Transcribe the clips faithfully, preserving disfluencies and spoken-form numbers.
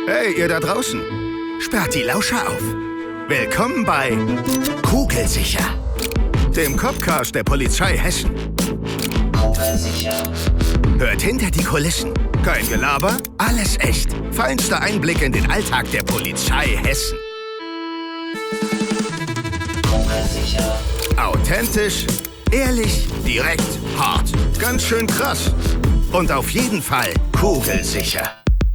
Hey, ihr da draußen. Sperrt die Lauscher auf. Willkommen bei Kugelsicher, dem Copcast der Polizei Hessen. Kugelsicher. Hört hinter die Kulissen. Kein Gelaber, alles echt. Feinster Einblick in den Alltag der Polizei Hessen. Kugelsicher. Authentisch, ehrlich, direkt, hart. Ganz schön krass. Und auf jeden Fall kugelsicher.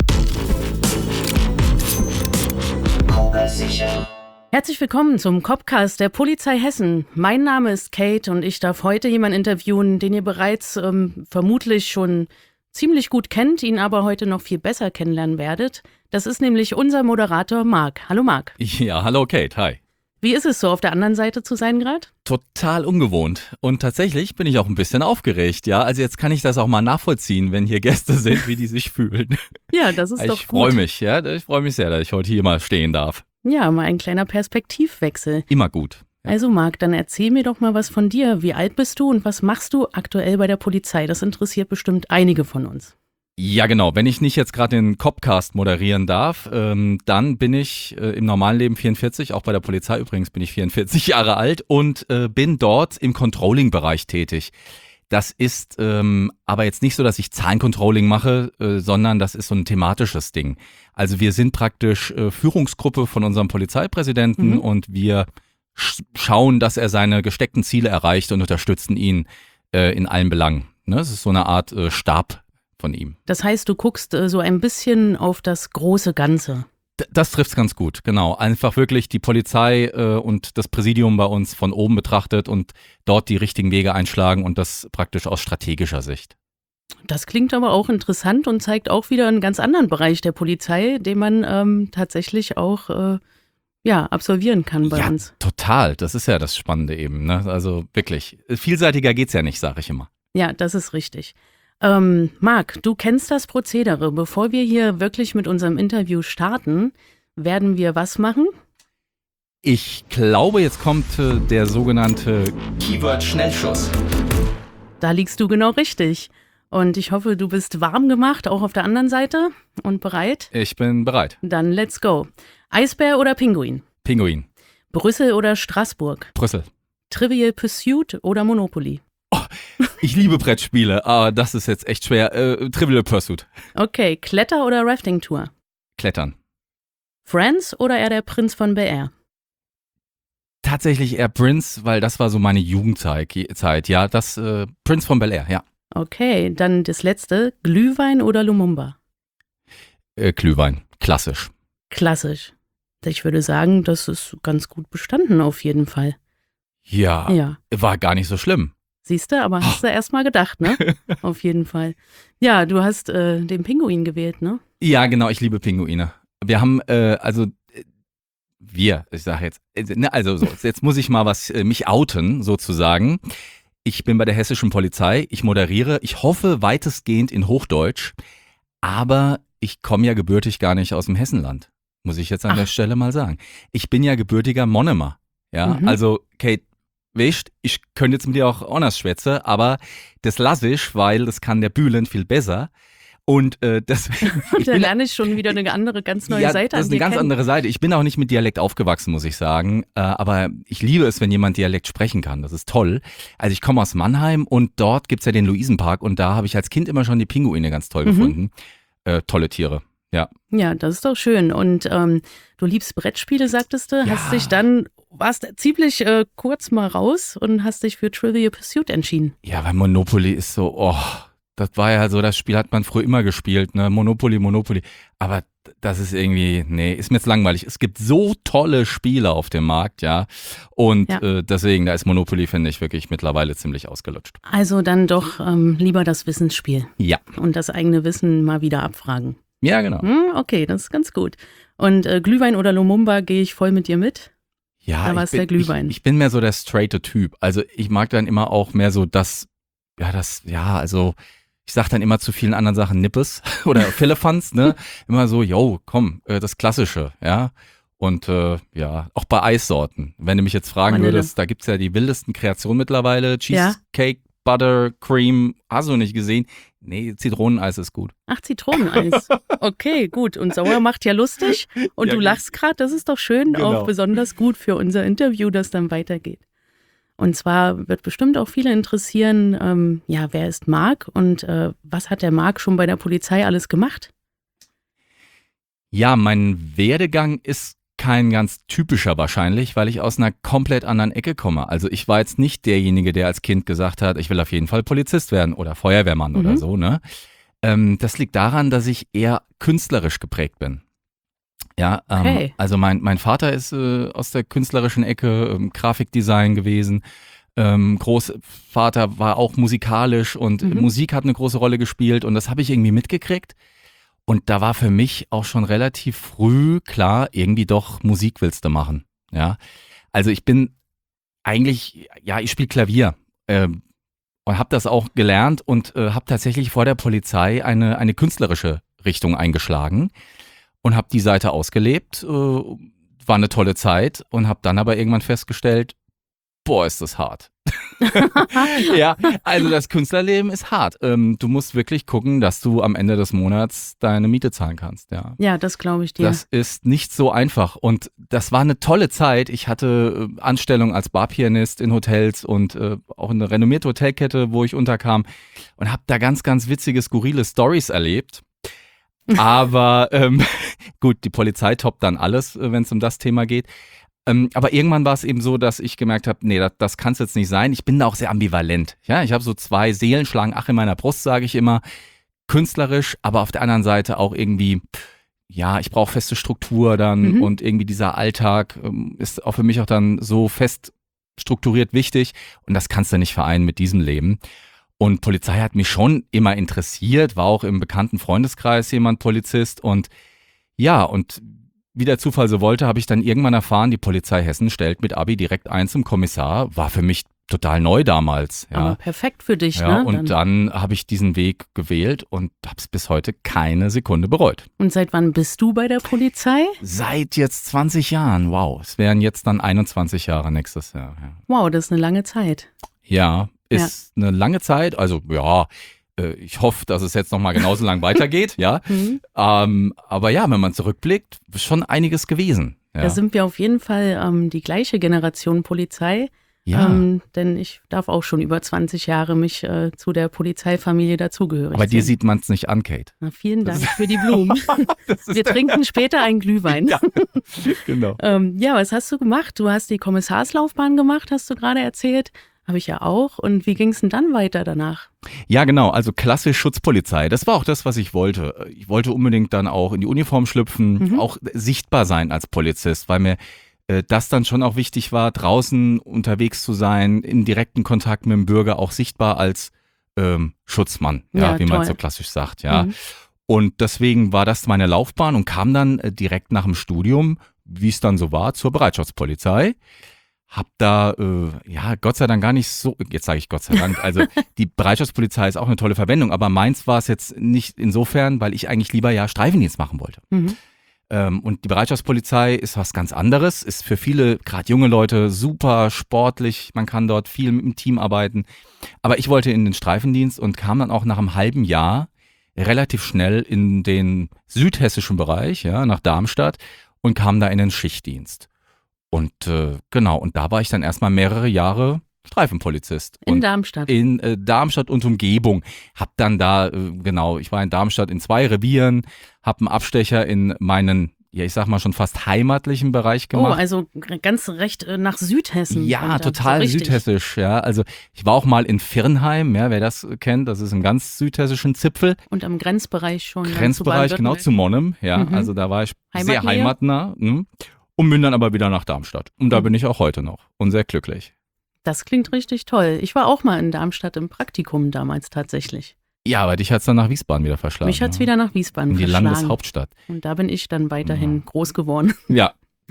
Kugelsicher. Herzlich willkommen zum Copcast der Polizei Hessen. Mein Name ist Kate und ich darf heute jemanden interviewen, den ihr bereits ähm, vermutlich schon ziemlich gut kennt, ihn aber heute noch viel besser kennenlernen werdet. Das ist nämlich unser Moderator Marc. Hallo Marc. Ja, hallo Kate, hi. Wie ist es so, auf der anderen Seite zu sein gerade? Total ungewohnt. Und tatsächlich bin ich auch ein bisschen aufgeregt, ja. Also jetzt kann ich das auch mal nachvollziehen, wenn hier Gäste sind, wie die sich fühlen. Ja, das ist ich doch gut. Ich freue mich, ja. Ich freue mich sehr, dass ich heute hier mal stehen darf. Ja, mal ein kleiner Perspektivwechsel. Immer gut. Ja. Also Marc, dann erzähl mir doch mal was von dir. Wie alt bist du und was machst du aktuell bei der Polizei? Das interessiert bestimmt einige von uns. Ja, genau. Wenn ich nicht jetzt gerade den Copcast moderieren darf, ähm, dann bin ich äh, im normalen Leben vierundvierzig, auch bei der Polizei übrigens bin ich vierundvierzig Jahre alt und äh, bin dort im Controlling-Bereich tätig. Das ist ähm, aber jetzt nicht so, dass ich Zahlencontrolling mache, äh, sondern das ist so ein thematisches Ding. Also wir sind praktisch äh, Führungsgruppe von unserem Polizeipräsidenten mhm. und wir sch- schauen, dass er seine gesteckten Ziele erreicht und unterstützen ihn äh, in allen Belangen. Ne? Das ist so eine Art äh, Stab von ihm. Das heißt, du guckst äh, so ein bisschen auf das große Ganze. D- das trifft's ganz gut, genau. Einfach wirklich die Polizei äh, und das Präsidium bei uns von oben betrachtet und dort die richtigen Wege einschlagen und das praktisch aus strategischer Sicht. Das klingt aber auch interessant und zeigt auch wieder einen ganz anderen Bereich der Polizei, den man ähm, tatsächlich auch äh, ja, absolvieren kann bei ja, uns. Total. Das ist ja das Spannende eben. Ne? Also wirklich, vielseitiger geht's ja nicht, sage ich immer. Ja, das ist richtig. Ähm, Marc, du kennst das Prozedere. Bevor wir hier wirklich mit unserem Interview starten, werden wir was machen? Ich glaube, jetzt kommt äh, der sogenannte Keyword-Schnellschuss. Da liegst du genau richtig. Und ich hoffe, du bist warm gemacht, auch auf der anderen Seite und bereit? Ich bin bereit. Dann let's go. Eisbär oder Pinguin? Pinguin. Brüssel oder Straßburg? Brüssel. Trivial Pursuit oder Monopoly? Oh, ich liebe Brettspiele, aber das ist jetzt echt schwer. Äh, Trivial Pursuit. Okay, Kletter- oder Rafting-Tour? Klettern. Friends oder eher der Prinz von Bel-Air? Tatsächlich eher Prince, weil das war so meine Jugendzeit. Zeit. Ja, das äh, Prinz von Bel-Air, ja. Okay, dann das letzte. Glühwein oder Lumumba? Äh, Glühwein, klassisch. Klassisch. Ich würde sagen, das ist ganz gut bestanden auf jeden Fall. Ja, ja. War gar nicht so schlimm. Siehst du, aber hast du erst mal gedacht, ne? Auf jeden Fall. Ja, du hast äh, den Pinguin gewählt, ne? Ja, genau, ich liebe Pinguine. Wir haben, äh, also, äh, wir, ich sage jetzt, äh, also so, jetzt muss ich mal was, äh, mich outen, sozusagen. Ich bin bei der hessischen Polizei, ich moderiere, ich hoffe weitestgehend in Hochdeutsch, aber ich komme ja gebürtig gar nicht aus dem Hessenland, muss ich jetzt an Ach. der Stelle mal sagen. Ich bin ja gebürtiger Monnemer, ja, Mhm. also, Kate, weißt, ich könnte jetzt mit dir auch anders schwätzen, aber das lasse ich, weil das kann der Bülent viel besser. Und äh, deswegen. Da lerne ich schon wieder eine andere, ganz neue ja, Seite an das ist eine dir ganz kennen. andere Seite. Ich bin auch nicht mit Dialekt aufgewachsen, muss ich sagen. Äh, aber ich liebe es, wenn jemand Dialekt sprechen kann. Das ist toll. Also ich komme aus Mannheim und dort gibt's ja den Luisenpark und da habe ich als Kind immer schon die Pinguine ganz toll Mhm. gefunden. Äh, tolle Tiere, ja. Ja, das ist doch schön. Und ähm, du liebst Brettspiele, sagtest du, Ja. hast dich dann, warst ziemlich äh, kurz mal raus und hast dich für Trivial Pursuit entschieden. Ja, weil Monopoly ist so, oh, das war ja so, das Spiel hat man früher immer gespielt, ne? Monopoly, Monopoly. Aber das ist irgendwie, nee, ist mir jetzt langweilig. Es gibt so tolle Spiele auf dem Markt, ja. Und Ja. äh, deswegen, da ist Monopoly, finde ich, wirklich mittlerweile ziemlich ausgelutscht. Also dann doch ähm, lieber das Wissensspiel Ja. und das eigene Wissen mal wieder abfragen. Ja, genau. Hm, okay, das ist ganz gut. Und äh, Glühwein oder Lumumba gehe ich voll mit dir mit. Ja, Da war ich es bin, der Glühwein. Ich, ich bin mehr so der straighte Typ. Also ich mag dann immer auch mehr so das, ja, das, ja, also ich sag dann immer zu vielen anderen Sachen Nippes oder Philippans, ne? Immer so, yo, komm, äh, das Klassische, ja. Und äh, ja, auch bei Eissorten. Wenn du mich jetzt fragen Vanille. würdest, da gibt's ja die wildesten Kreationen mittlerweile. Cheesecake Butter, Cream, hast du nicht gesehen? Nee, Zitroneneis ist gut. Ach, Zitroneneis. Okay, gut. Und sauer macht ja lustig. Und Ja, du lachst gerade, das ist doch schön, genau. auch besonders gut für unser Interview, das dann weitergeht. Und zwar wird bestimmt auch viele interessieren, ähm, ja, wer ist Marc und äh, was hat der Marc schon bei der Polizei alles gemacht? Ja, mein Werdegang ist kein ganz typischer wahrscheinlich, weil ich aus einer komplett anderen Ecke komme. Also ich war jetzt nicht derjenige, der als Kind gesagt hat, ich will auf jeden Fall Polizist werden oder Feuerwehrmann Mhm. oder so, ne? Ähm, das liegt daran, dass ich eher künstlerisch geprägt bin. Ja, ähm, Okay. also mein, mein Vater ist äh, aus der künstlerischen Ecke, ähm, Grafikdesign gewesen. Ähm, Großvater war auch musikalisch und Mhm. Musik hat eine große Rolle gespielt und das habe ich irgendwie mitgekriegt. Und da war für mich auch schon relativ früh klar, irgendwie doch Musik willst du machen. Ja, also ich bin eigentlich, ja, ich spiele Klavier ähm, und habe das auch gelernt und äh, habe tatsächlich vor der Polizei eine, eine künstlerische Richtung eingeschlagen und habe die Seite ausgelebt. Äh, war eine tolle Zeit und habe dann aber irgendwann festgestellt, boah, ist das hart. Ja, also das Künstlerleben ist hart. Ähm, du musst wirklich gucken, dass du am Ende des Monats deine Miete zahlen kannst. Ja, Ja, das glaube ich dir. das ist nicht so einfach. Und das war eine tolle Zeit. Ich hatte äh, Anstellung als Barpianist in Hotels und äh, auch eine renommierte Hotelkette, wo ich unterkam und habe da ganz, ganz witzige, skurrile Stories erlebt. Aber ähm, gut, die Polizei toppt dann alles, äh, wenn es um das Thema geht. Ähm, aber irgendwann war es eben so, dass ich gemerkt habe, nee, das, das kann es jetzt nicht sein. Ich bin da auch sehr ambivalent. Ja, ich habe so zwei Seelen schlagen ach in meiner Brust, sage ich immer. Künstlerisch, aber auf der anderen Seite auch irgendwie, ja, ich brauche feste Struktur dann Mhm. und irgendwie dieser Alltag ähm, ist auch für mich auch dann so fest strukturiert wichtig und das kannst du nicht vereinen mit diesem Leben. Und Polizei hat mich schon immer interessiert, war auch im bekannten Freundeskreis jemand Polizist und ja, und wie der Zufall so wollte, habe ich dann irgendwann erfahren, die Polizei Hessen stellt mit Abi direkt ein zum Kommissar. War für mich total neu damals. Ja, Aber perfekt für dich, ja ne? und dann habe ich diesen Weg gewählt und habe es bis heute keine Sekunde bereut. Und seit wann bist du bei der Polizei? Seit jetzt zwanzig Jahren, wow. Es wären jetzt dann einundzwanzig Jahre nächstes Jahr. Ja, Wow, das ist eine lange Zeit. ja ist eine lange Zeit. Also ja, äh, ich hoffe, dass es jetzt nochmal genauso lang weitergeht. Ja, Mhm. ähm, aber ja, wenn man zurückblickt, ist schon einiges gewesen. Ja. Da sind wir auf jeden Fall ähm, die gleiche Generation Polizei. Ja, Ähm, denn ich darf auch schon über zwanzig Jahre mich äh, zu der Polizeifamilie dazugehörig aber dir sehen. sieht man es nicht an, Kate. Na, vielen Dank für die Blumen. Wir trinken später einen Glühwein. Ja. Genau. Ähm, ja, was hast du gemacht? Du hast die Kommissarslaufbahn gemacht, hast du gerade erzählt. Habe ich ja auch. Und wie ging es denn dann weiter danach? Ja, genau. Also klassisch Schutzpolizei. Das war auch das, was ich wollte. Ich wollte unbedingt dann auch in die Uniform schlüpfen, Mhm. auch sichtbar sein als Polizist, weil mir äh, das dann schon auch wichtig war, draußen unterwegs zu sein, in direkten Kontakt mit dem Bürger, auch sichtbar als ähm, Schutzmann, ja, Ja, wie man toll. so klassisch sagt, ja. Mhm. Und deswegen war das meine Laufbahn und kam dann äh, direkt nach dem Studium, wie es dann so war, zur Bereitschaftspolizei. Hab da, äh, ja, Gott sei Dank gar nicht so, jetzt sage ich Gott sei Dank, also die Bereitschaftspolizei ist auch eine tolle Verwendung, aber meins war es jetzt nicht insofern, weil ich eigentlich lieber ja Streifendienst machen wollte. Mhm. Ähm, und die Bereitschaftspolizei ist was ganz anderes, ist für viele, gerade junge Leute, super sportlich, man kann dort viel mit dem Team arbeiten. Aber ich wollte in den Streifendienst und kam dann auch nach einem halben Jahr relativ schnell in den südhessischen Bereich, ja, nach Darmstadt und kam da in den Schichtdienst. Und äh, genau, und da war ich dann erstmal mehrere Jahre Streifenpolizist. In und Darmstadt. in äh, Darmstadt und Umgebung. Hab dann da, äh, genau, ich war in Darmstadt in zwei Revieren, hab einen Abstecher in meinen, ja ich sag mal schon fast heimatlichen Bereich Oh, gemacht. also ganz recht äh, nach Südhessen. Ja, runter. total So richtig. südhessisch, ja. Also ich war auch mal in Virnheim, ja, wer das kennt, das ist im ganz südhessischen Zipfel. Und am Grenzbereich schon. dann zu Grenzbereich, genau Baden-Württemberg. zu Monnem, ja. Mhm. Also da war ich sehr Heimatnähe? heimatnah. Mh. Und bin dann aber wieder nach Darmstadt. Und da Mhm. bin ich auch heute noch und sehr glücklich. Das klingt richtig toll. Ich war auch mal in Darmstadt im Praktikum damals tatsächlich. Ja, aber dich hat's dann nach Wiesbaden wieder verschlagen. Mich hat es ne? wieder nach Wiesbaden in die verschlagen. Landeshauptstadt. Und da bin ich dann weiterhin Ja. groß geworden. Ja,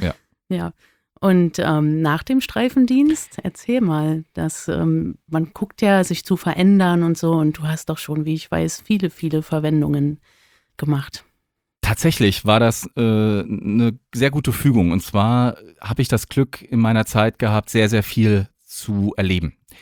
Ja. Und ähm, nach dem Streifendienst, erzähl mal, dass ähm, man guckt ja, sich zu verändern und so. Und du hast doch schon, wie ich weiß, viele, viele Verwendungen gemacht. tatsächlich war das äh, eine sehr gute Fügung. Und zwar habe ich das Glück in meiner Zeit gehabt, sehr, sehr viel zu erleben.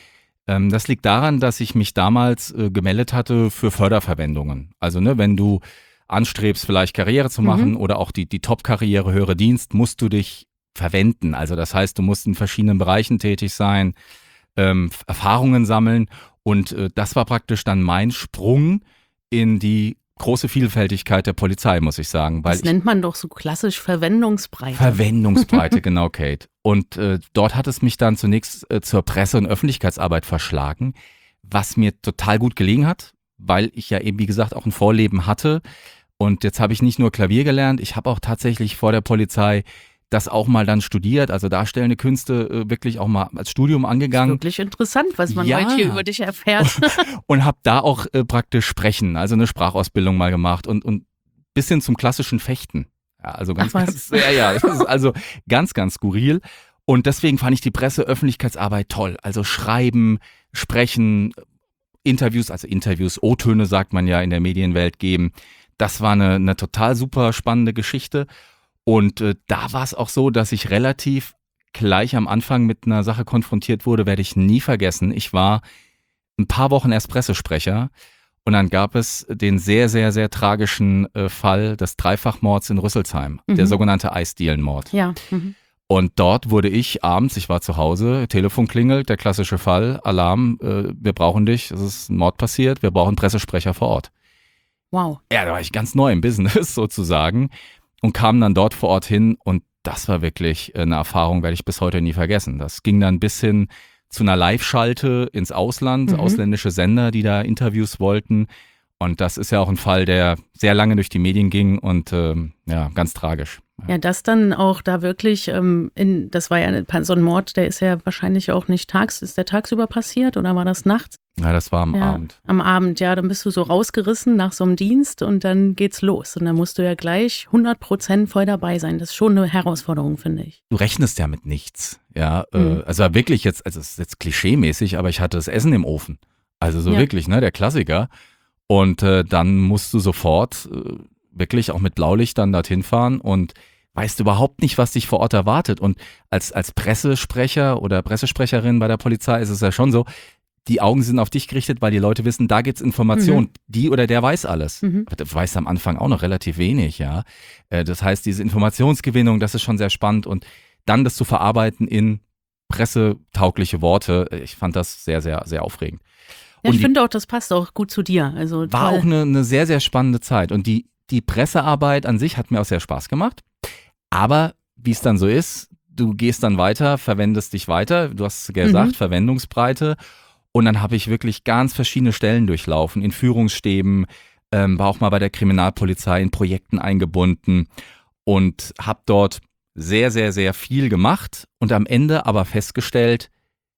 Ähm, das liegt daran, dass ich mich damals äh, gemeldet hatte für Förderverwendungen. Also ne, wenn du anstrebst, vielleicht Karriere zu machen mhm. oder auch die, die Top-Karriere, höhere Dienst, musst du dich verwenden. Also das heißt, du musst in verschiedenen Bereichen tätig sein, ähm, Erfahrungen sammeln und äh, das war praktisch dann mein Sprung in die große Vielfältigkeit der Polizei, muss ich sagen. Weil das nennt man doch so klassisch Verwendungsbreite. Verwendungsbreite, genau, Kate. Und äh, dort hat es mich dann zunächst äh, zur Presse- und Öffentlichkeitsarbeit verschlagen, was mir total gut gelegen hat, weil ich ja eben, wie gesagt, auch ein Vorleben hatte. Und jetzt habe ich nicht nur Klavier gelernt, ich habe auch tatsächlich vor der Polizei das auch mal dann studiert, also darstellende Künste äh, wirklich auch mal als Studium angegangen. Das ist wirklich interessant, was man ja. heute hier über dich erfährt. Und, und habe da auch äh, praktisch Sprechen, also eine Sprachausbildung mal gemacht und und bis hin zum klassischen Fechten. Ja, also ganz, Ach, ganz, ja, ja, das ist also ganz, ganz skurril. Und deswegen fand ich die Presse, Öffentlichkeitsarbeit toll. Also schreiben, sprechen, Interviews, also Interviews, O-Töne sagt man ja in der Medienwelt geben. Das war eine, eine total super spannende Geschichte. Und äh, da war es auch so, dass ich relativ gleich am Anfang mit einer Sache konfrontiert wurde, werde ich nie vergessen. Ich war ein paar Wochen erst Pressesprecher und dann gab es den sehr, sehr, sehr tragischen äh, Fall des Dreifachmords in Rüsselsheim, mhm. der sogenannte Eisdielenmord. Ja. Mhm. Und dort wurde ich abends, ich war zu Hause, Telefon klingelt, der klassische Fall, Alarm, äh, wir brauchen dich, es ist ein Mord passiert, wir brauchen Pressesprecher vor Ort. Wow. Ja, da war ich ganz neu im Business sozusagen. Und kam dann dort vor Ort hin und das war wirklich eine Erfahrung, werde ich bis heute nie vergessen. Das ging dann bis hin zu einer Live-Schalte ins Ausland, mhm. ausländische Sender, die da Interviews wollten. Und das ist ja auch ein Fall, der sehr lange durch die Medien ging und ähm, ja, ganz tragisch. Ja, das dann auch da wirklich, ähm, in, das war ja so ein Mord, der ist ja wahrscheinlich auch nicht tags, ist der tagsüber passiert oder war das nachts? Ja, das war am ja, Abend. Am Abend, ja, dann bist du so rausgerissen nach so einem Dienst und dann geht's los. Und dann musst du ja gleich hundert Prozent voll dabei sein. Das ist schon eine Herausforderung, finde ich. Du rechnest ja mit nichts, ja. Mhm. Äh, also wirklich jetzt, also es ist jetzt klischeemäßig, aber ich hatte das Essen im Ofen. Also so Ja. wirklich, ne, der Klassiker. Und äh, dann musst du sofort äh, wirklich auch mit Blaulicht dann dorthin fahren und weißt überhaupt nicht, was dich vor Ort erwartet. Und als, als Pressesprecher oder Pressesprecherin bei der Polizei ist es ja schon so, die Augen sind auf dich gerichtet, weil die Leute wissen, da gibt's Informationen. Mhm. Die oder der weiß alles. Mhm. Aber der weiß am Anfang auch noch relativ wenig, ja. Äh, das heißt, diese Informationsgewinnung, das ist schon sehr spannend. Und dann das zu verarbeiten in pressetaugliche Worte, ich fand das sehr, sehr, sehr aufregend. Ja, und ich finde auch, das passt auch gut zu dir. Also war toll. auch eine, eine sehr, sehr spannende Zeit. Und die, die Pressearbeit an sich hat mir auch sehr Spaß gemacht. Aber wie es dann so ist, du gehst dann weiter, verwendest dich weiter. Du hast gesagt, Mhm. Verwendungsbreite. Und dann habe ich wirklich ganz verschiedene Stellen durchlaufen, in Führungsstäben, ähm, war auch mal bei der Kriminalpolizei in Projekten eingebunden und habe dort sehr, sehr, sehr viel gemacht und am Ende aber festgestellt,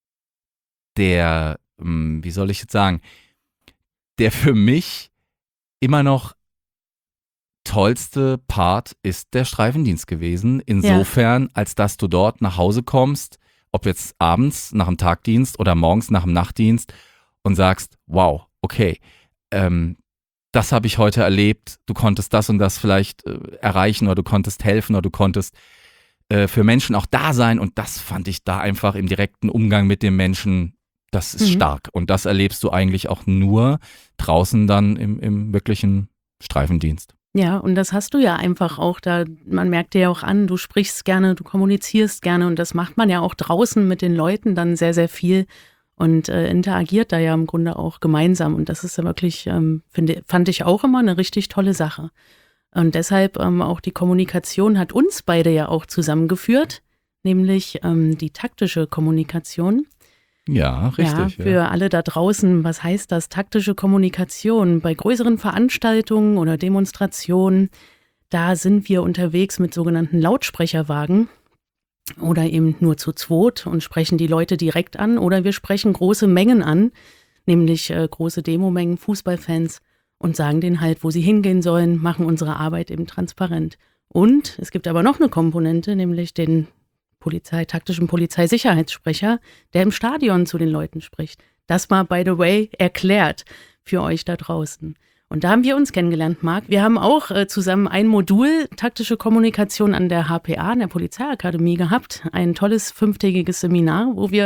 der, ähm, wie soll ich jetzt sagen, der für mich immer noch tollste Part ist der Streifendienst gewesen, insofern, als dass du dort nach Hause kommst, ob jetzt abends nach dem Tagdienst oder morgens nach dem Nachtdienst und sagst, wow, okay, ähm, das habe ich heute erlebt, du konntest das und das vielleicht äh, erreichen oder du konntest helfen oder du konntest äh, für Menschen auch da sein und das fand ich da einfach im direkten Umgang mit den Menschen, das ist Mhm. stark und das erlebst du eigentlich auch nur draußen dann im, im wirklichen Streifendienst. Ja, und das hast du ja einfach auch da, man merkt dir ja auch an, du sprichst gerne, du kommunizierst gerne und das macht man ja auch draußen mit den Leuten dann sehr, sehr viel und äh, interagiert da ja im Grunde auch gemeinsam und das ist ja wirklich, ähm, finde, fand ich auch immer eine richtig tolle Sache. Und deshalb ähm, auch die Kommunikation hat uns beide ja auch zusammengeführt, nämlich ähm, die taktische Kommunikation. Ja, richtig. Ja, für Ja. alle da draußen, was heißt das? Taktische Kommunikation. Bei größeren Veranstaltungen oder Demonstrationen, da sind wir unterwegs mit sogenannten Lautsprecherwagen oder eben nur zu zweit und sprechen die Leute direkt an oder wir sprechen große Mengen an, nämlich äh, große Demomengen, Fußballfans und sagen denen halt, wo sie hingehen sollen, machen unsere Arbeit eben transparent. Und es gibt aber noch eine Komponente, nämlich den Polizei, taktischen Polizeisicherheitssprecher, der im Stadion zu den Leuten spricht. Das mal, by the way, erklärt für euch da draußen. Und da haben wir uns kennengelernt, Marc. Wir haben auch äh, zusammen ein Modul taktische Kommunikation an der H P A, an der Polizeiakademie gehabt. Ein tolles fünftägiges Seminar, wo wir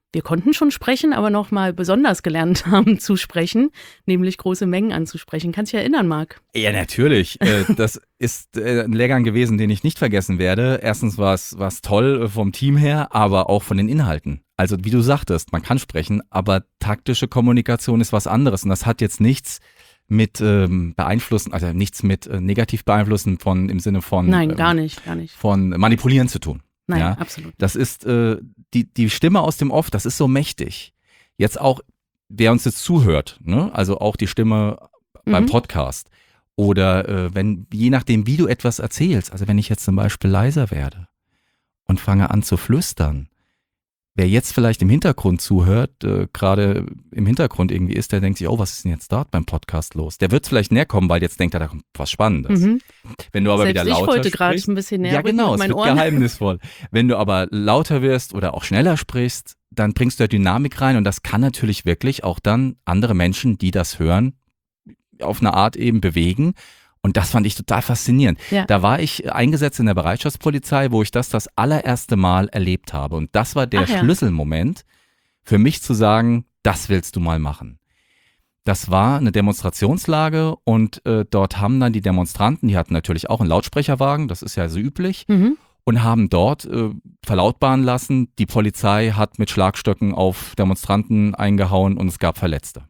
wir konnten schon sprechen, aber nochmal besonders gelernt haben zu sprechen, nämlich große Mengen anzusprechen. Kannst du dich erinnern, Marc? Ja, natürlich. Das ist ein Lehrgang gewesen, den ich nicht vergessen werde. Erstens war es toll vom Team her, aber auch von den Inhalten. Also wie du sagtest, man kann sprechen, aber taktische Kommunikation ist was anderes. Und das hat jetzt nichts mit ähm, beeinflussen, also nichts mit äh, negativ beeinflussen von im Sinne von Nein, ähm, gar nicht, gar nicht. von manipulieren zu tun. Nein, ja? absolut. Das ist äh, die, die Stimme aus dem Off, das ist so mächtig. Jetzt auch, wer uns jetzt zuhört, ne? Also auch die Stimme mhm. beim Podcast. Oder äh, wenn, je nachdem, wie du etwas erzählst, also wenn ich jetzt zum Beispiel leiser werde und fange an zu flüstern, wer jetzt vielleicht im Hintergrund zuhört, äh, gerade im Hintergrund irgendwie ist, der denkt sich, oh, was ist denn jetzt dort beim Podcast los? Der wird vielleicht näher kommen, weil jetzt denkt er, da kommt was Spannendes. Mhm. Wenn du aber Selbst wieder lauter ich wollte gerade sprichst, ein bisschen näher ja genau, mit es meinen wird Ohren. geheimnisvoll. Wenn du aber lauter wirst oder auch schneller sprichst, dann bringst du ja Dynamik rein und das kann natürlich wirklich auch dann andere Menschen, die das hören, auf eine Art eben bewegen. Und das fand ich total faszinierend. Ja. Da war ich eingesetzt in der Bereitschaftspolizei, wo ich das das allererste Mal erlebt habe. Und das war der Ach, ja. Schlüsselmoment für mich zu sagen, das willst du mal machen. Das war eine Demonstrationslage und äh, dort haben dann die Demonstranten, die hatten natürlich auch einen Lautsprecherwagen, das ist ja so üblich, mhm. und haben dort äh, verlautbaren lassen, die Polizei hat mit Schlagstöcken auf Demonstranten eingehauen und es gab Verletzte.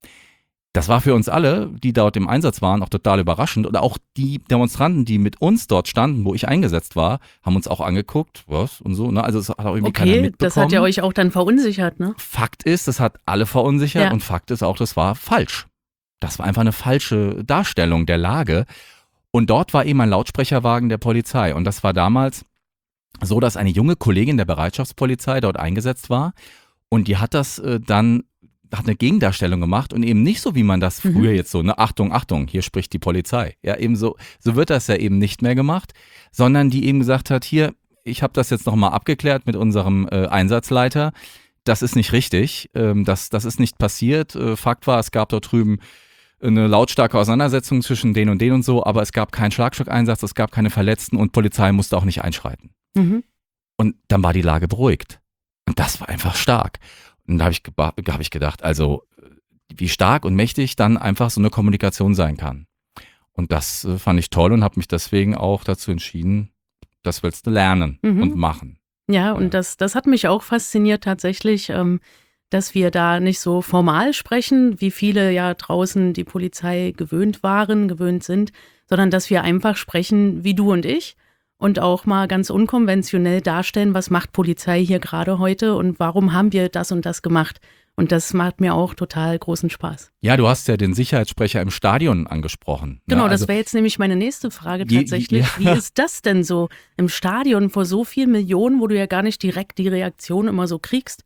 Das war für uns alle, die dort im Einsatz waren, auch total überraschend. Und auch die Demonstranten, die mit uns dort standen, wo ich eingesetzt war, haben uns auch angeguckt, was und so. Ne? Also es hat auch irgendwie okay, keiner mitbekommen. Das hat ja euch auch dann verunsichert, ne? Fakt ist, das hat alle verunsichert ja. und Fakt ist auch, das war falsch. Das war einfach eine falsche Darstellung der Lage. Und dort war eben ein Lautsprecherwagen der Polizei. Und das war damals so, dass eine junge Kollegin der Bereitschaftspolizei dort eingesetzt war. Und die hat das äh, dann hat eine Gegendarstellung gemacht und eben nicht so, wie man das früher mhm. jetzt so, ne, Achtung, Achtung, hier spricht die Polizei. Ja, eben so, so wird das ja eben nicht mehr gemacht, sondern die eben gesagt hat, hier, ich habe das jetzt nochmal abgeklärt mit unserem äh, Einsatzleiter, das ist nicht richtig, ähm, das, das ist nicht passiert. Äh, Fakt war, es gab dort drüben eine lautstarke Auseinandersetzung zwischen den und den und so, aber es gab keinen Schlagstockeinsatz, es gab keine Verletzten und Polizei musste auch nicht einschreiten. Mhm. Und dann war die Lage beruhigt. Und das war einfach stark. Und da habe ich, hab ich gedacht, also wie stark und mächtig dann einfach so eine Kommunikation sein kann. Und das äh, fand ich toll und habe mich deswegen auch dazu entschieden, das willst du lernen mhm. und machen. Ja, und das, das hat mich auch fasziniert tatsächlich, ähm, dass wir da nicht so formal sprechen, wie viele ja draußen die Polizei gewöhnt waren, gewöhnt sind, sondern dass wir einfach sprechen wie du und ich. Und auch mal ganz unkonventionell darstellen, was macht Polizei hier gerade heute und warum haben wir das und das gemacht. Und das macht mir auch total großen Spaß. Ja, du hast ja den Sicherheitssprecher im Stadion angesprochen. Genau, ne? das also, wäre jetzt nämlich meine nächste Frage tatsächlich. Die, die, ja. Wie ist das denn so im Stadion vor so vielen Millionen, wo du ja gar nicht direkt die Reaktion immer so kriegst?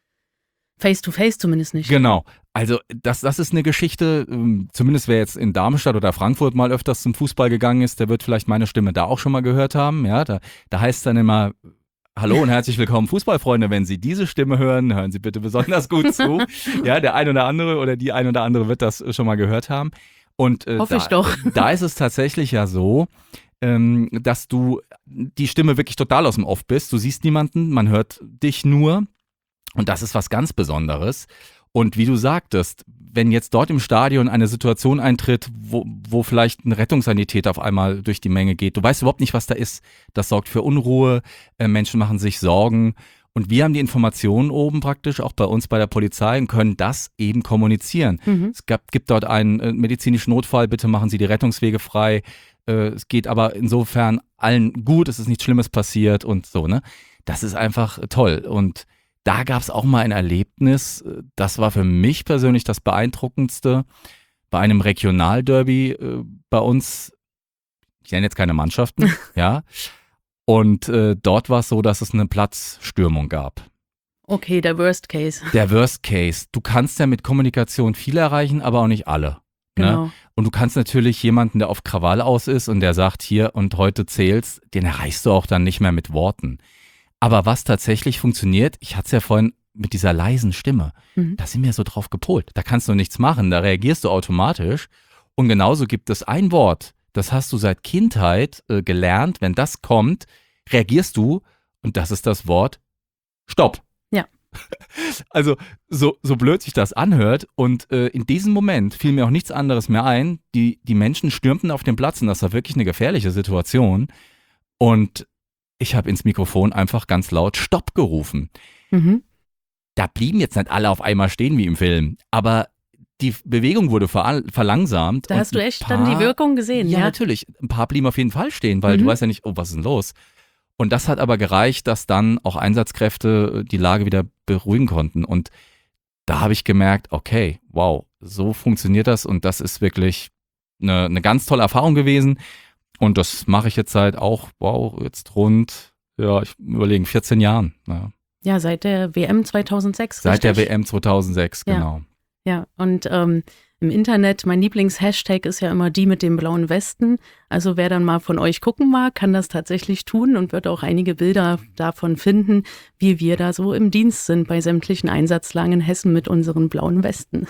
Face to face zumindest nicht. Genau. Also das, das ist eine Geschichte, zumindest wer jetzt in Darmstadt oder Frankfurt mal öfters zum Fußball gegangen ist, der wird vielleicht meine Stimme da auch schon mal gehört haben. Ja, da, da heißt es dann immer, hallo und herzlich willkommen Fußballfreunde, wenn Sie diese Stimme hören, hören Sie bitte besonders gut zu. Ja, der ein oder andere oder die ein oder andere wird das schon mal gehört haben. Und äh, Hoffe da, ich doch. Da ist es tatsächlich ja so, ähm, dass du die Stimme wirklich total aus dem Off bist. Du siehst niemanden, man hört dich nur. Und das ist was ganz Besonderes. Und wie du sagtest, wenn jetzt dort im Stadion eine Situation eintritt, wo, wo vielleicht ein Rettungssanitäter auf einmal durch die Menge geht, du weißt überhaupt nicht, was da ist. Das sorgt für Unruhe, äh, Menschen machen sich Sorgen. Und wir haben die Informationen oben praktisch, auch bei uns bei der Polizei, und können das eben kommunizieren. Mhm. Es gab, gibt dort einen äh, medizinischen Notfall, bitte machen Sie die Rettungswege frei. Äh, es geht aber insofern allen gut, es ist nichts Schlimmes passiert und so, ne? Das ist einfach toll. Und da gab es auch mal ein Erlebnis, das war für mich persönlich das Beeindruckendste, bei einem Regionalderby äh, bei uns, ich nenne jetzt keine Mannschaften, ja, und äh, dort war es so, dass es eine Platzstürmung gab. Okay, der Worst Case. Der Worst Case. Du kannst ja mit Kommunikation viel erreichen, aber auch nicht alle. Genau. Ne? Und du kannst natürlich jemanden, der auf Krawall aus ist und der sagt, hier und heute zählst, den erreichst du auch dann nicht mehr mit Worten. Aber was tatsächlich funktioniert, ich hatte es ja vorhin mit dieser leisen Stimme, mhm. da sind wir so drauf gepolt. Da kannst du nichts machen, da reagierst du automatisch. Und genauso gibt es ein Wort, das hast du seit Kindheit äh, gelernt. Wenn das kommt, reagierst du und das ist das Wort Stopp. Ja. Also so, so blöd sich das anhört und äh, in diesem Moment fiel mir auch nichts anderes mehr ein. Die, die Menschen stürmten auf den Platz und das war wirklich eine gefährliche Situation und ich habe ins Mikrofon einfach ganz laut Stopp gerufen. Mhm. Da blieben jetzt nicht alle auf einmal stehen wie im Film, aber die Bewegung wurde ver- verlangsamt. Da und hast du ein echt paar, dann die Wirkung gesehen, ja? ja? Natürlich, ein paar blieben auf jeden Fall stehen, weil Mhm. du weißt ja nicht, oh, was ist denn los? Und das hat aber gereicht, dass dann auch Einsatzkräfte die Lage wieder beruhigen konnten. Und da habe ich gemerkt, okay, wow, so funktioniert das und das ist wirklich eine, eine ganz tolle Erfahrung gewesen. Und das mache ich jetzt seit auch, wow, jetzt rund, ja, ich überlege, vierzehn Jahren. Ja. Ja, seit der W M zweitausendsechs, Seit der richtig? W M zweitausendsechs, Ja. genau. Ja, und ähm, im Internet, mein Lieblingshashtag ist ja immer die mit dem blauen Westen. Also wer dann mal von euch gucken mag, kann das tatsächlich tun und wird auch einige Bilder davon finden, wie wir da so im Dienst sind bei sämtlichen Einsatzlagen in Hessen mit unseren blauen Westen.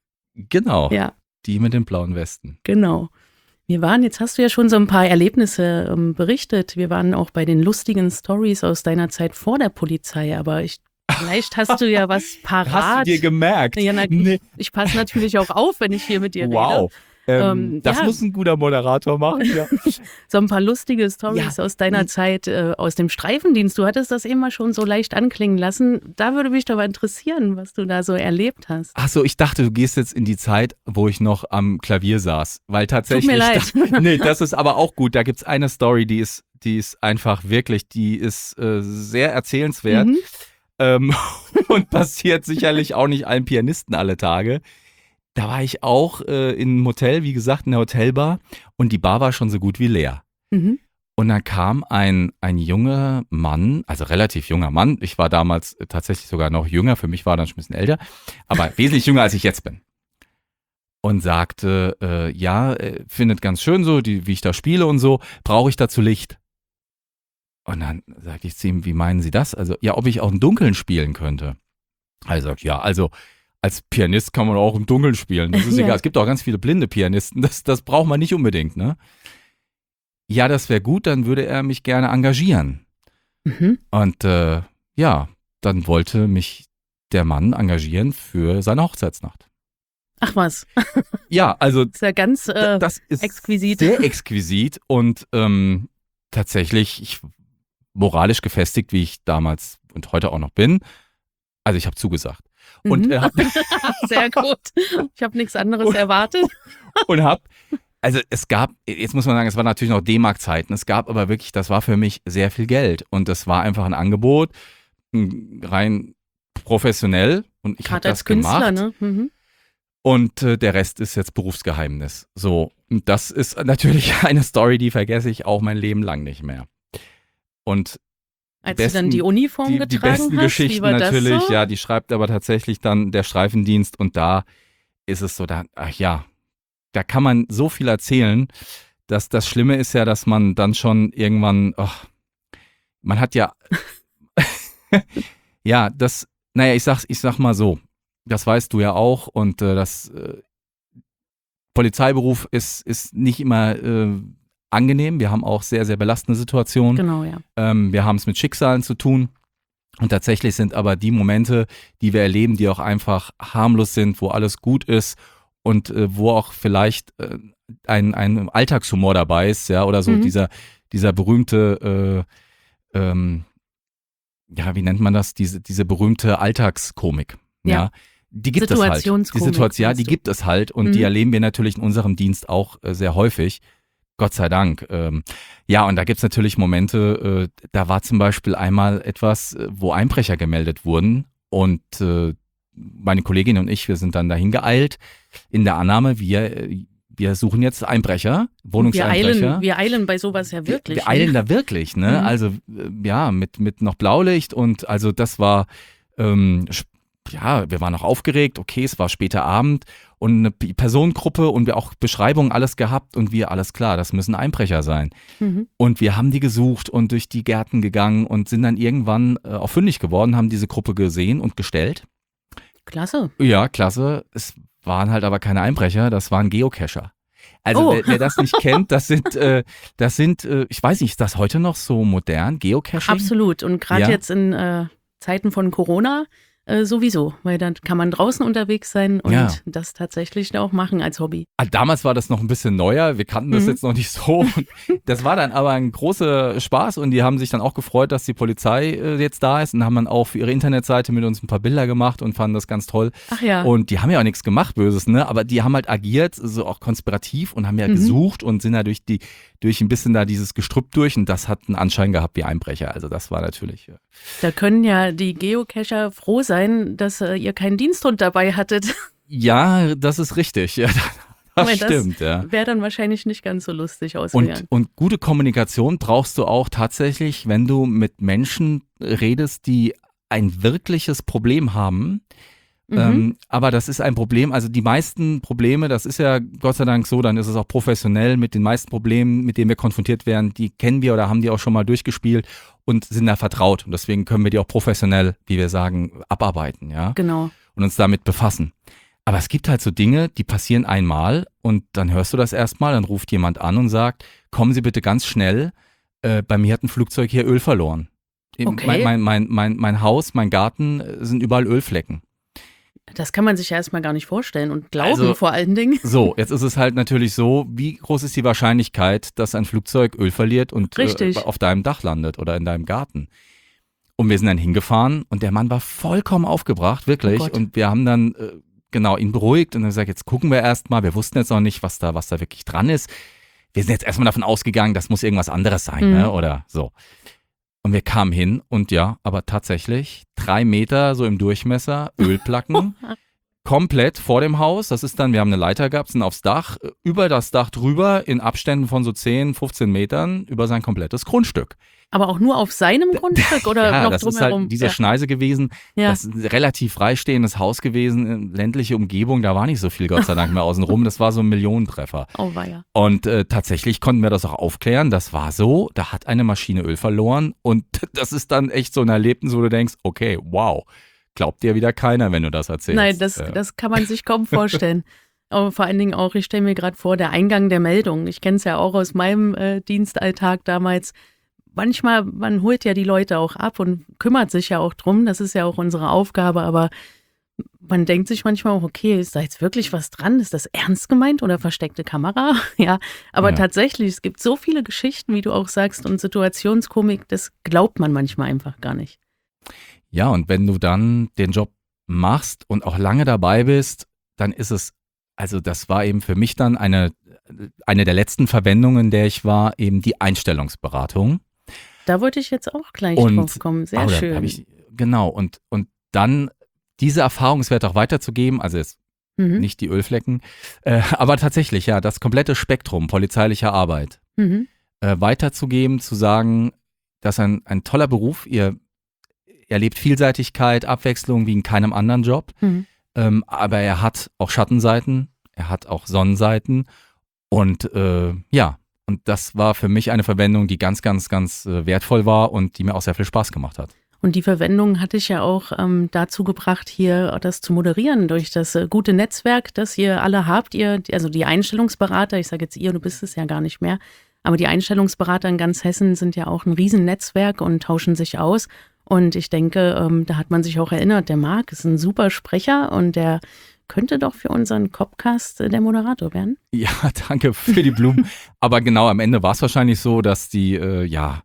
Genau, Ja, die mit den blauen Westen. genau. Wir waren, jetzt hast du ja schon so ein paar Erlebnisse ähm, berichtet. Wir waren auch bei den lustigen Stories aus deiner Zeit vor der Polizei, aber ich, vielleicht hast du ja was parat. Hast du dir gemerkt? Ja, na, Nee. ich passe natürlich auch auf, wenn ich hier mit dir rede. Wow. Ähm, Ähm, das ja. muss ein guter Moderator machen. Ja. So ein paar lustige Stories Ja. aus deiner Zeit äh, aus dem Streifendienst. Du hattest das eben mal schon so leicht anklingen lassen. Da würde mich doch mal interessieren, was du da so erlebt hast. Ach so, ich dachte, du gehst jetzt in die Zeit, wo ich noch am Klavier saß. Weil tatsächlich. Tut mir leid. Da, nee, das ist aber auch gut. Da gibt's eine Story, die ist, die ist einfach wirklich, die ist äh, sehr erzählenswert. Mhm. Ähm, und passiert sicherlich auch nicht allen Pianisten alle Tage. Da war ich auch äh, in einem Hotel, wie gesagt, in der Hotelbar und die Bar war schon so gut wie leer. Mhm. Und dann kam ein, ein junger Mann, also relativ junger Mann, ich war damals äh, tatsächlich sogar noch jünger, für mich war er dann schon ein bisschen älter, aber wesentlich jünger, als ich jetzt bin. Und sagte, äh, ja, äh, findet ganz schön so, die, wie ich da spiele und so, brauche ich dazu Licht? Und dann sagte ich zu ihm, wie meinen Sie das? Also, ja, ob ich auch im Dunkeln spielen könnte. Er sagt, ja, also als Pianist kann man auch im Dunkeln spielen. Das ist Ja. egal. Es gibt auch ganz viele blinde Pianisten. Das, das braucht man nicht unbedingt, ne? Ja, das wäre gut, dann würde er mich gerne engagieren. Mhm. Und äh, ja, dann wollte mich der Mann engagieren für seine Hochzeitsnacht. Ach was, Ja, also ist ja ganz d- äh, das ist exquisit. sehr exquisit und ähm, tatsächlich ich, moralisch gefestigt, wie ich damals und heute auch noch bin. Also ich habe zugesagt. Und, Mhm. äh, hab, Sehr gut. Ich habe nichts anderes erwartet. und hab, also es gab, jetzt muss man sagen, es war natürlich noch D-Mark-Zeiten, es gab aber wirklich, das war für mich sehr viel Geld und das war einfach ein Angebot, m, rein professionell und ich habe Gerade als das Künstler, gemacht ne? Mhm. und äh, der Rest ist jetzt Berufsgeheimnis. So, und das ist natürlich eine Story, die vergesse ich auch mein Leben lang nicht mehr. Und Als besten- du dann die Uniform die, getragen die besten hast, Geschichten wie war natürlich, das so? ja, die schreibt aber tatsächlich dann der Streifendienst und da ist es so, da, ach ja, da kann man so viel erzählen, dass das Schlimme ist ja, dass man dann schon irgendwann, ach, man hat ja, ja, das, naja, ich sag's, ich sag mal so, das weißt du ja auch und äh, das äh, Polizeiberuf ist, ist nicht immer äh, angenehm, wir haben auch sehr, sehr belastende Situationen. Genau, ja. Ähm, wir haben es mit Schicksalen zu tun. Und tatsächlich sind aber die Momente, die wir erleben, die auch einfach harmlos sind, wo alles gut ist und äh, wo auch vielleicht äh, ein, ein Alltagshumor dabei ist, ja, oder so Mhm. dieser, dieser berühmte, äh, ähm, ja, wie nennt man das? Diese, diese berühmte Alltagskomik. Ja. Ja. Die gibt es halt. Die Situationskomik, Situation, ja, meinst die du? gibt es halt und Mhm. die erleben wir natürlich in unserem Dienst auch äh, sehr häufig. Gott sei Dank. Ähm, ja, und da gibt's natürlich Momente, äh, da war zum Beispiel einmal etwas, äh, wo Einbrecher gemeldet wurden und äh, meine Kollegin und ich, wir sind dann dahin geeilt in der Annahme, wir, äh, wir suchen jetzt Einbrecher, Wir Wohnungseinbrecher. eilen, wir eilen bei sowas ja wirklich. Wir, wir eilen ne? da wirklich, ne? Mhm. Also äh, ja, mit, mit noch Blaulicht und also das war, ähm, sch- ja, wir waren auch aufgeregt, okay, es war später Abend und eine P- Personengruppe und wir auch Beschreibungen alles gehabt und wir, alles klar, das müssen Einbrecher sein. Mhm. Und wir haben die gesucht und durch die Gärten gegangen und sind dann irgendwann äh, auch fündig geworden, haben diese Gruppe gesehen und gestellt. Klasse. Ja, klasse. Es waren halt aber keine Einbrecher, das waren Geocacher. Also Oh. wer, wer das nicht kennt, das sind, äh, das sind, äh, ich weiß nicht, ist das heute noch so modern, Geocaching? Absolut. Und gerade Ja. jetzt in äh, Zeiten von Corona äh, sowieso, weil dann kann man draußen unterwegs sein und Ja. das tatsächlich auch machen als Hobby. Ah, Damals war das noch ein bisschen neuer, wir kannten das Mhm. jetzt noch nicht so. Das war dann aber ein großer Spaß und die haben sich dann auch gefreut, dass die Polizei äh, jetzt da ist und haben dann auch für ihre Internetseite mit uns ein paar Bilder gemacht und fanden das ganz toll. Ach ja. Und die haben ja auch nichts gemacht, Böses, ne? Aber die haben halt agiert, so auch konspirativ und haben ja Mhm. gesucht und sind ja durch die, durch ein bisschen da dieses Gestrüpp durch und das hat einen Anschein gehabt wie Einbrecher. Also das war natürlich. äh, Da können ja die Geocacher froh sein, dass äh, ihr keinen Diensthund dabei hattet. Ja, das ist richtig. Ja, das Weil stimmt, ja. Wäre dann wahrscheinlich nicht ganz so lustig Und, ausgegangen. und gute Kommunikation brauchst du auch tatsächlich, wenn du mit Menschen redest, die ein wirkliches Problem haben. Mhm. Ähm, aber das ist ein Problem, also die meisten Probleme, das ist ja Gott sei Dank so, dann ist es auch professionell, mit den meisten Problemen, mit denen wir konfrontiert werden, die kennen wir oder haben die auch schon mal durchgespielt und sind da vertraut. Und deswegen können wir die auch professionell, wie wir sagen, abarbeiten, ja, Genau. und uns damit befassen. Aber es gibt halt so Dinge, die passieren einmal und dann hörst du das erstmal, dann ruft jemand an und sagt, kommen Sie bitte ganz schnell, äh, bei mir hat ein Flugzeug hier Öl verloren. Okay. Mein, mein, mein, mein, mein Haus, mein Garten äh, sind überall Ölflecken. Das kann man sich ja erstmal gar nicht vorstellen und glauben Also- vor allen Dingen. So, jetzt ist es halt natürlich so, wie groß ist die Wahrscheinlichkeit, dass ein Flugzeug Öl verliert und Richtig. äh, auf deinem Dach landet oder in deinem Garten? Und wir sind dann hingefahren und der Mann war vollkommen aufgebracht, wirklich. Oh Gott. Und wir haben dann äh, genau ihn beruhigt und dann gesagt, jetzt gucken wir erstmal. Wir wussten jetzt noch nicht, was da, was da wirklich dran ist. Wir sind jetzt erstmal davon ausgegangen, das muss irgendwas anderes sein, Mhm. ne? Oder so. Und wir kamen hin und ja, aber tatsächlich drei Meter so im Durchmesser, Ölplacken, komplett vor dem Haus. Das ist dann, wir haben eine Leiter gehabt, sind aufs Dach, äh, über das Dach drüber, in Abständen von so zehn, fünfzehn Metern über sein komplettes Grundstück. Aber auch nur auf seinem Grundstück oder ja, noch das ist drumherum? halt diese ja. Schneise gewesen. Ja. Das ist ein relativ freistehendes Haus gewesen, ländliche Umgebung, da war nicht so viel, Gott sei Dank, mehr außenrum. Das war so ein Millionentreffer. Oh weia. Und äh, tatsächlich konnten wir das auch aufklären. Das war so, da hat eine Maschine Öl verloren und das ist dann echt so ein Erlebnis, wo du denkst, okay, wow, glaubt dir wieder keiner, wenn du das erzählst. Nein, das, Äh, das kann man sich kaum vorstellen. Aber vor allen Dingen auch, ich stelle mir gerade vor, der Eingang der Meldung. Ich kenne es ja auch aus meinem äh, Dienstalltag damals. Manchmal, man holt ja die Leute auch ab und kümmert sich ja auch drum. Das ist ja auch unsere Aufgabe, aber man denkt sich manchmal auch, okay, ist da jetzt wirklich was dran? Ist das ernst gemeint oder versteckte Kamera? Ja, aber Ja. tatsächlich, es gibt so viele Geschichten, wie du auch sagst, und Situationskomik, das glaubt man manchmal einfach gar nicht. Ja, und wenn du dann den Job machst und auch lange dabei bist, dann ist es, also das war eben für mich dann eine, eine der letzten Verwendungen, in der ich war, eben die Einstellungsberatung. Da wollte ich jetzt auch gleich Und- drauf kommen. Sehr Oh, da schön. hab ich, genau, und, und dann diese Erfahrungswerte auch weiterzugeben, also jetzt Mhm. nicht die Ölflecken, äh, aber tatsächlich, ja, das komplette Spektrum polizeilicher Arbeit Mhm. äh, weiterzugeben, zu sagen, das ist ein, ein toller Beruf, ihr erlebt Vielseitigkeit, Abwechslung wie in keinem anderen Job, Mhm. ähm, aber er hat auch Schattenseiten, er hat auch Sonnenseiten und äh, ja, und das war für mich eine Verwendung, die ganz, ganz, ganz äh, wertvoll war und die mir auch sehr viel Spaß gemacht hat. Und die Verwendung hatte ich ja auch ähm, dazu gebracht, hier das zu moderieren durch das äh, gute Netzwerk, das ihr alle habt. Ihr, also die Einstellungsberater, ich sage jetzt ihr, du bist es ja gar nicht mehr, aber die Einstellungsberater in ganz Hessen sind ja auch ein Riesennetzwerk und tauschen sich aus. Und ich denke, ähm, da hat man sich auch erinnert, der Marc ist ein super Sprecher und der könnte doch für unseren Copcast äh, der Moderator werden. Ja, danke für die Blumen. Aber genau, am Ende war es wahrscheinlich so, dass die, äh, ja,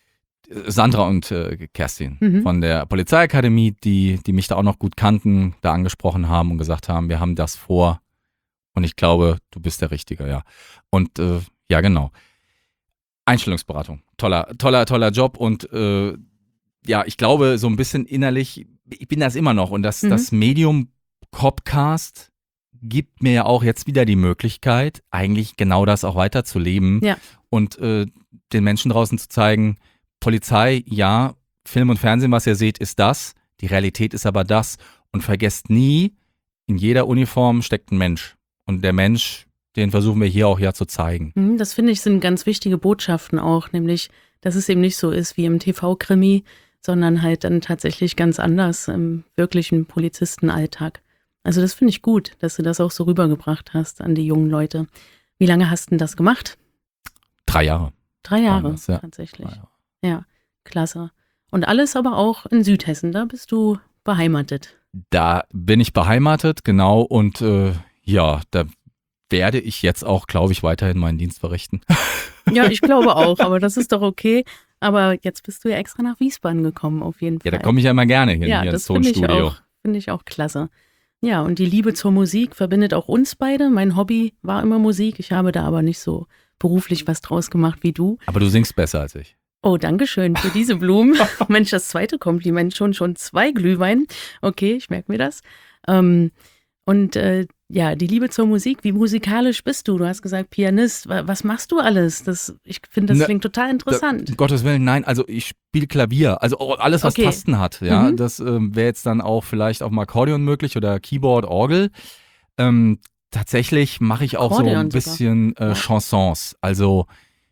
Sandra und äh, Kerstin Mhm. von der Polizeiakademie, die, die mich da auch noch gut kannten, da angesprochen haben und gesagt haben, wir haben das vor und ich glaube, du bist der Richtige, ja. Und äh, ja, genau. Einstellungsberatung, toller, toller, toller Job und äh, ja, ich glaube, so ein bisschen innerlich, ich bin das immer noch und das, Mhm. das Medium Copcast gibt mir ja auch jetzt wieder die Möglichkeit, eigentlich genau das auch weiterzuleben Ja. und äh, den Menschen draußen zu zeigen, Polizei, ja, Film und Fernsehen, was ihr seht, ist das, die Realität ist aber das und vergesst nie, in jeder Uniform steckt ein Mensch und der Mensch, den versuchen wir hier auch ja zu zeigen. Mhm, das finde ich sind ganz wichtige Botschaften auch, nämlich, dass es eben nicht so ist wie im T V-Krimi, sondern halt dann tatsächlich ganz anders im wirklichen Polizistenalltag. Also das finde ich gut, dass du das auch so rübergebracht hast an die jungen Leute. Wie lange hast du denn das gemacht? Drei Jahre. Drei Jahre Waren das, ja. tatsächlich. Drei Jahre. Ja, klasse. Und alles aber auch in Südhessen, da bist du beheimatet. Da bin ich beheimatet, genau. Und äh, ja, da werde ich jetzt auch, glaube ich, weiterhin meinen Dienst verrichten. Ja, ich glaube auch, aber das ist doch okay. Aber jetzt bist du ja extra nach Wiesbaden gekommen, auf jeden Fall. Ja, da komme ich ja immer gerne hin, ja, hier ins das finde ich Tonstudio. auch, finde ich auch klasse. Ja, und die Liebe zur Musik verbindet auch uns beide. Mein Hobby war immer Musik. Ich habe da aber nicht so beruflich was draus gemacht wie du. Aber du singst besser als ich. Oh, danke schön für diese Blumen. Mensch, das zweite Kompliment, schon schon zwei Glühwein. Okay, ich merke mir das. Ähm, und äh, ja, die Liebe zur Musik, wie musikalisch bist du? Du hast gesagt Pianist. Was machst du alles? Das, ich finde, das Ne, klingt total interessant. Da, um Gottes Willen, nein, also ich spiele Klavier, also alles, was Okay. Tasten hat. Ja, Mhm. das ähm, wäre jetzt dann auch vielleicht auf dem Akkordeon möglich oder Keyboard, Orgel. Ähm, tatsächlich mache ich auch so Akkordeon ein bisschen äh, Ja. Chansons. Also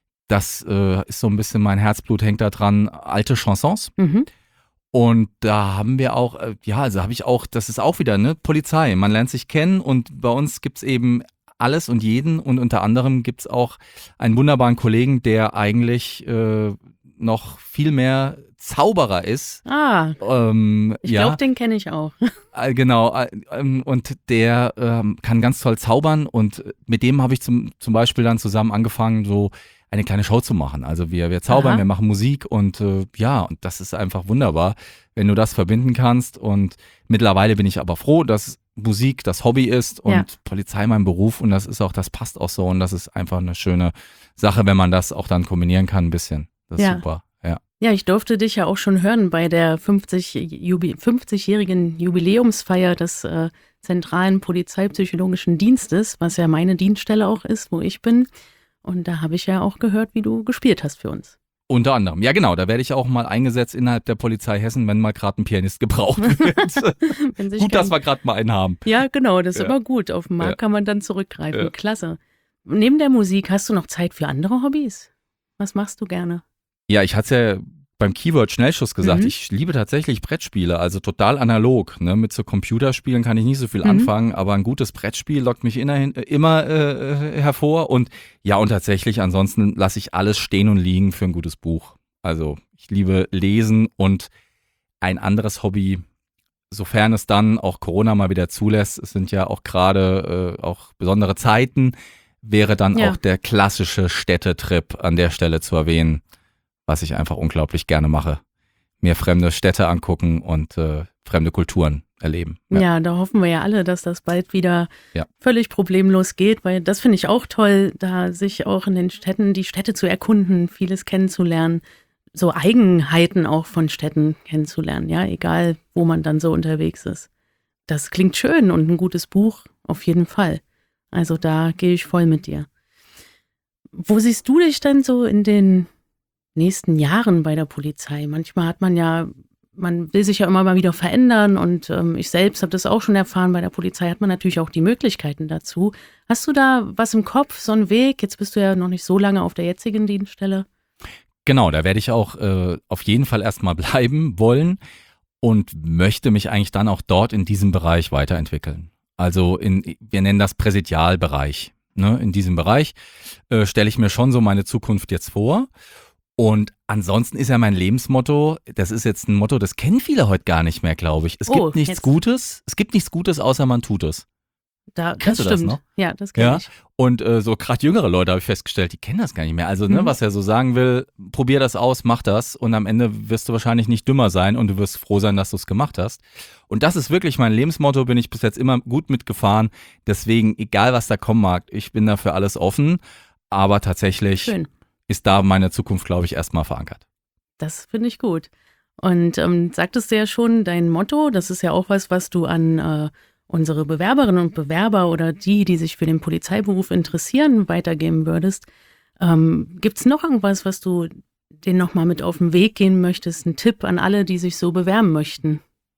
das äh, ist so ein bisschen, mein Herzblut hängt da dran, alte Chansons. Mhm. Und da haben wir auch, äh, ja, also habe ich auch, das ist auch wieder, ne, Polizei. Man lernt sich kennen und bei uns gibt's eben alles und jeden und unter anderem gibt's auch einen wunderbaren Kollegen, der eigentlich äh, noch viel mehr Zauberer ist. Ah, Ähm, ich ja, glaube, den kenne ich auch. äh, genau. Äh, ähm, und der ähm, kann ganz toll zaubern und mit dem habe ich zum, zum Beispiel dann zusammen angefangen, so eine kleine Show zu machen. Also wir, wir zaubern, Aha. wir machen Musik und äh, ja, und das ist einfach wunderbar, wenn du das verbinden kannst. Und mittlerweile bin ich aber froh, dass Musik das Hobby ist und Ja. Polizei mein Beruf und das ist auch, das passt auch so und das ist einfach eine schöne Sache, wenn man das auch dann kombinieren kann ein bisschen. Das ist Ja. super, ja. Ja, ich durfte dich ja auch schon hören bei der fünfzig Jubi- fünfzigjährigen Jubiläumsfeier des äh, Zentralen Polizeipsychologischen Dienstes, was ja meine Dienststelle auch ist, wo ich bin. Und da habe ich ja auch gehört, wie du gespielt hast für uns. Unter anderem. Ja, genau. Da werde ich auch mal eingesetzt innerhalb der Polizei Hessen, wenn mal gerade ein Pianist gebraucht wird. Wenn sich Gut, dass kein- wir gerade mal einen haben. Ja, genau, das ist Ja. immer gut. Auf den Markt Ja. kann man dann zurückgreifen. Ja. Klasse. Neben der Musik hast du noch Zeit für andere Hobbys? Was machst du gerne? Ja, ich hatte ja beim Keyword Schnellschuss gesagt, Mhm. ich liebe tatsächlich Brettspiele, also total analog. Ne? Mit so Computerspielen kann ich nicht so viel Mhm. anfangen, aber ein gutes Brettspiel lockt mich innerhin, äh, immer äh, hervor. Und ja, und tatsächlich, ansonsten lasse ich alles stehen und liegen für ein gutes Buch. Also ich liebe Lesen und ein anderes Hobby, sofern es dann auch Corona mal wieder zulässt, es sind ja auch gerade äh, auch besondere Zeiten, wäre dann Ja. auch der klassische Städtetrip an der Stelle zu erwähnen, was ich einfach unglaublich gerne mache. Mir fremde Städte angucken und äh, fremde Kulturen erleben. Ja. da hoffen wir ja alle, dass das bald wieder Ja. völlig problemlos geht, weil das finde ich auch toll, da sich auch in den Städten, die Städte zu erkunden, vieles kennenzulernen, so Eigenheiten auch von Städten kennenzulernen, ja, egal wo man dann so unterwegs ist. Das klingt schön und ein gutes Buch auf jeden Fall. Also da gehe ich voll mit dir. Wo siehst du dich denn so in den nächsten Jahren bei der Polizei? Manchmal hat man ja, man will sich ja immer mal wieder verändern und ähm, ich selbst habe das auch schon erfahren, bei der Polizei hat man natürlich auch die Möglichkeiten dazu. Hast du da was im Kopf, so einen Weg? Jetzt bist du ja noch nicht so lange auf der jetzigen Dienststelle. Genau, da werde ich auch äh, auf jeden Fall erstmal bleiben wollen und möchte mich eigentlich dann auch dort in diesem Bereich weiterentwickeln. Also in, wir nennen das Präsidialbereich. Ne? In diesem Bereich äh, stelle ich mir schon so meine Zukunft jetzt vor. Und ansonsten ist ja mein Lebensmotto, das ist jetzt ein Motto, das kennen viele heute gar nicht mehr, glaube ich. Es Oh, gibt nichts jetzt. Gutes, es gibt nichts Gutes, außer man tut es. Da, Kennst das du das stimmt. noch? Ja, das kenne Ja. ich. Und äh, so gerade jüngere Leute habe ich festgestellt, die kennen das gar nicht mehr. Also, ne, Mhm. was er so sagen will, probier das aus, mach das und am Ende wirst du wahrscheinlich nicht dümmer sein und du wirst froh sein, dass du es gemacht hast. Und das ist wirklich mein Lebensmotto, bin ich bis jetzt immer gut mitgefahren. Deswegen, egal was da kommen mag, ich bin da für alles offen. Aber tatsächlich Schön. ist da meine Zukunft, glaube ich, erstmal verankert. Das finde ich gut. Und ähm, sagtest du ja schon, dein Motto, das ist ja auch was, was du an äh, unsere Bewerberinnen und Bewerber oder die, die sich für den Polizeiberuf interessieren, weitergeben würdest. Ähm, Gibt es noch irgendwas, was du denen nochmal mit auf den Weg gehen möchtest? Ein Tipp an alle, die sich so bewerben möchten?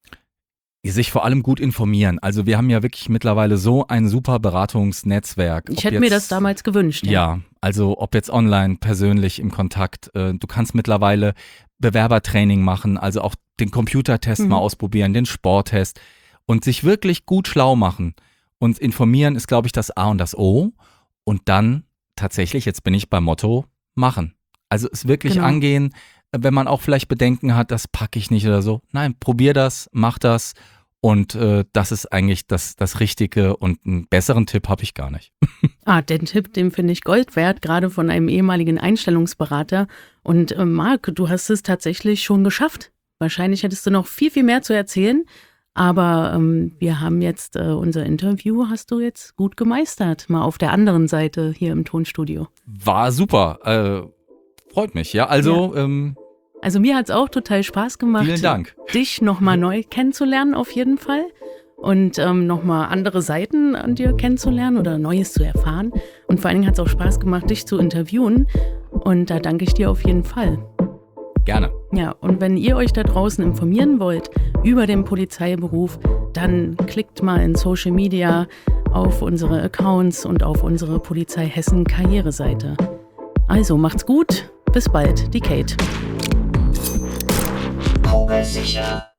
Sich vor allem gut informieren. Also wir haben ja wirklich mittlerweile so ein super Beratungsnetzwerk. Ich Ob hätte mir jetzt- das damals gewünscht. Ja, also ob jetzt online, persönlich im Kontakt. Äh, du kannst mittlerweile Bewerbertraining machen, also auch den Computertest Mhm. mal ausprobieren, den Sporttest und sich wirklich gut schlau machen. Und informieren ist, glaube ich, das A und das O. Und dann tatsächlich, jetzt bin ich beim Motto, machen. Also es wirklich Genau. angehen, wenn man auch vielleicht Bedenken hat, das packe ich nicht oder so. Nein, probier das, mach das und äh, das ist eigentlich das, das Richtige und einen besseren Tipp habe ich gar nicht. Ah, den Tipp, den finde ich Gold wert, gerade von einem ehemaligen Einstellungsberater. Und äh, Marc, du hast es tatsächlich schon geschafft. Wahrscheinlich hättest du noch viel, viel mehr zu erzählen. Aber ähm, wir haben jetzt äh, unser Interview, hast du jetzt gut gemeistert. Mal auf der anderen Seite hier im Tonstudio. War super. Äh, freut mich, ja. Also, ja. Ähm, also mir hat es auch total Spaß gemacht, vielen Dank. Dich nochmal neu kennenzulernen auf jeden Fall. Und ähm, nochmal andere Seiten an dir kennenzulernen oder Neues zu erfahren. Und vor allen Dingen hat es auch Spaß gemacht, dich zu interviewen. Und da danke ich dir auf jeden Fall. Gerne. Ja, und wenn ihr euch da draußen informieren wollt über den Polizeiberuf, dann klickt mal in Social Media auf unsere Accounts und auf unsere Polizei Hessen Karriereseite. Also macht's gut, bis bald, die Kate. Kugelsicher.